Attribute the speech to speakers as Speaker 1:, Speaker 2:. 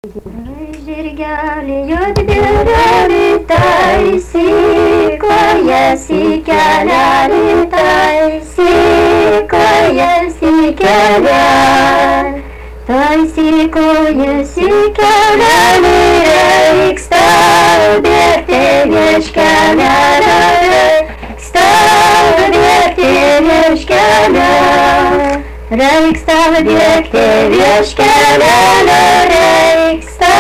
Speaker 1: Žirgelį juodbėrė taisy, kojas į kelelį taisy, kojas į kelelį. Taisy kojas į kelelį, reiks tau bėgti virš kelelio, reiks tau bėgti virš kelelio. Reiks tau bėgti virš kelelio, reiks tau